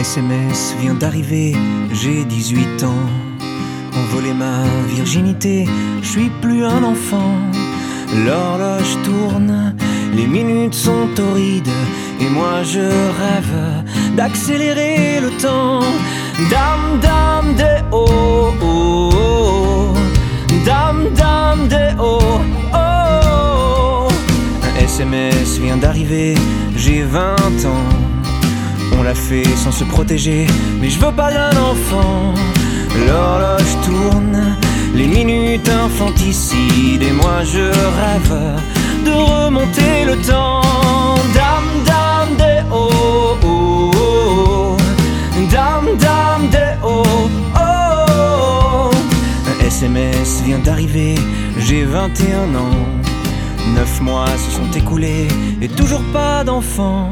SMS vient d'arriver, j'ai 18 ans. On volait ma virginité, je suis plus un enfant. L'horloge tourne, les minutes sont torrides, et moi je rêve d'accélérer le temps. Dame, dame, des oh, oh, oh. Dame, dame, des oh, oh. Un SMS vient d'arriver, j'ai 20 ans. On l'a fait sans se protéger, mais je veux pas d'un enfant. L'horloge tourne, les minutes infanticides, et moi je rêve de remonter le temps. Dame, dame, des oh, oh, oh. Dame, dame, des oh, oh. Un SMS vient d'arriver, j'ai 21 ans. 9 mois se sont écoulés, et toujours pas d'enfant.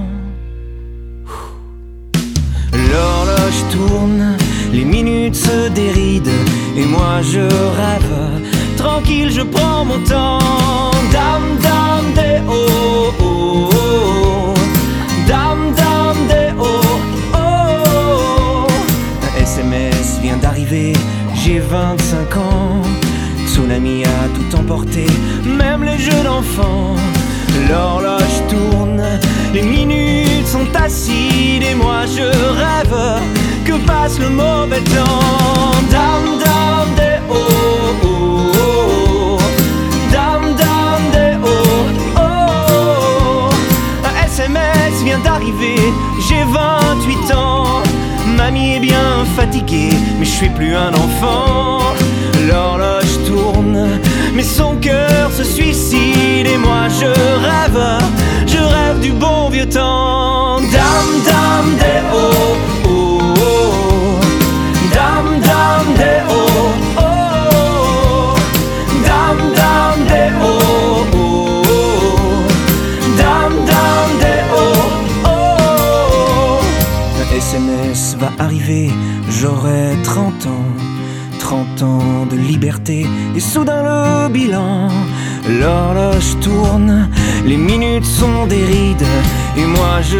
L'horloge tourne, les minutes se dérident, et moi je rêve, tranquille je prends mon temps. Dame, dame, des oh, oh, oh. Dame, dame, des oh, oh. Un SMS vient d'arriver, j'ai 25 ans. Tsunami a tout emporté, même les jeux d'enfants. L'horloge tourne, les minutes sont acides, et moi je rêve que passe le mauvais temps. Dame, dame, des oh, oh, oh. Dame, dame, des oh, oh. Un SMS vient d'arriver, j'ai 28 ans. Mamie est bien fatiguée, mais je suis plus un enfant. L'horloge tourne, mais son cœur se suicide, et moi je rêve du bon vieux temps. Dame, dame, des oh, oh, oh. Dame, dame, des oh, oh. Dame, dame, des oh, oh. Dame, dame, des oh, oh. Un SMS va arriver, j'aurai 30 ans. 30 ans de liberté, et soudain le bilan. L'horloge tourne, les minutes sont des rides, et moi je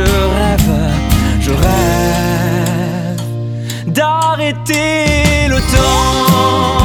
rêve d'arrêter le temps.